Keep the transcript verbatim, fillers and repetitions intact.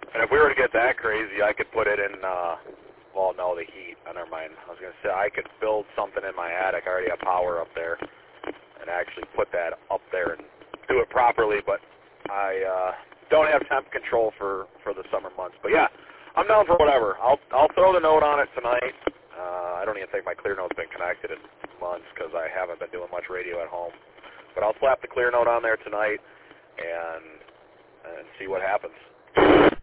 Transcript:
And if we were to get that crazy, I could put it in, uh, well, no, the heat. Oh, never mind. I was going to say I could build something in my attic. I already have power up there, and actually put that up there and do it properly. But I uh, don't have temp control for, for the summer months. But yeah, I'm down for whatever. I'll I'll throw the note on it tonight. Uh, I don't even think my clear note's been connected in months because I haven't been doing much radio at home. But I'll slap the clear note on there tonight and and see what happens.